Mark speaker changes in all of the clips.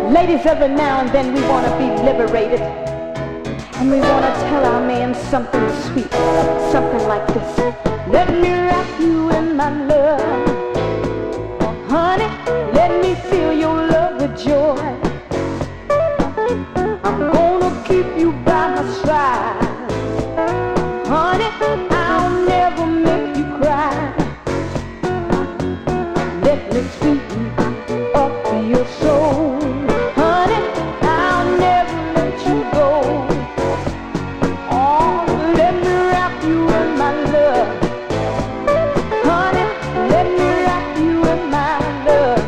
Speaker 1: Ladies, every now and then we want to be liberated. And we want to tell our man something sweet, something like this. Let me wrap you in my love. Honey, let me fill your love with joy. I'm gonna keep you by my side. Honey, I'll never make you cry. Let me sweeten up your soul. Honey, I'll never let you go. Oh, let me wrap you in my love. Honey, let me wrap you in my love.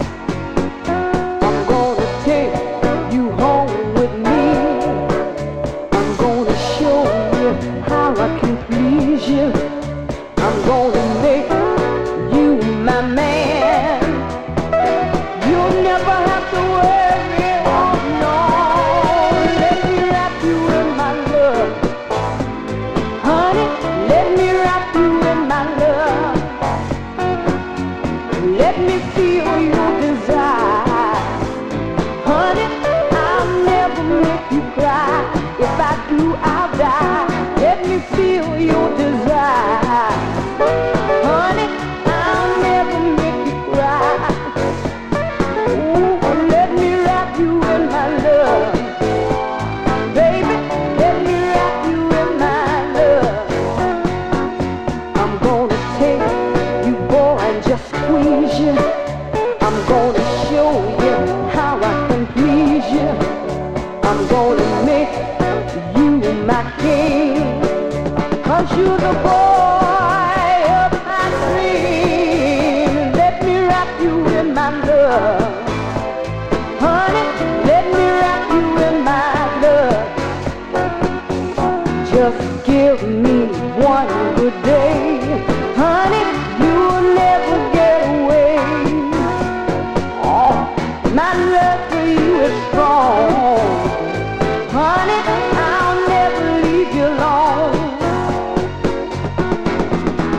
Speaker 1: I'm gonna take you home with me. I'm gonna show you how I can please you. I'm gonna make you my man. You'll never have to worry, oh no. Let me wrap you in my love. Honey, let me wrap you in my love. Let me feel your desire. Honey, I'll never make you cry. If I do, I'll die. Let me feel your desire. Honey, I'll never make you cry. Ooh, let me wrap you in my love. Baby, let me wrap you in my love. I'm gonna take you, boy, and just squeeze you. I'm gonna show you how I can please you. I'm gonna make you my king. 'Cause you're the boy of my dream. Let me wrap you in my love. Honey, let me wrap you in my love. Just give me one good day. Honey,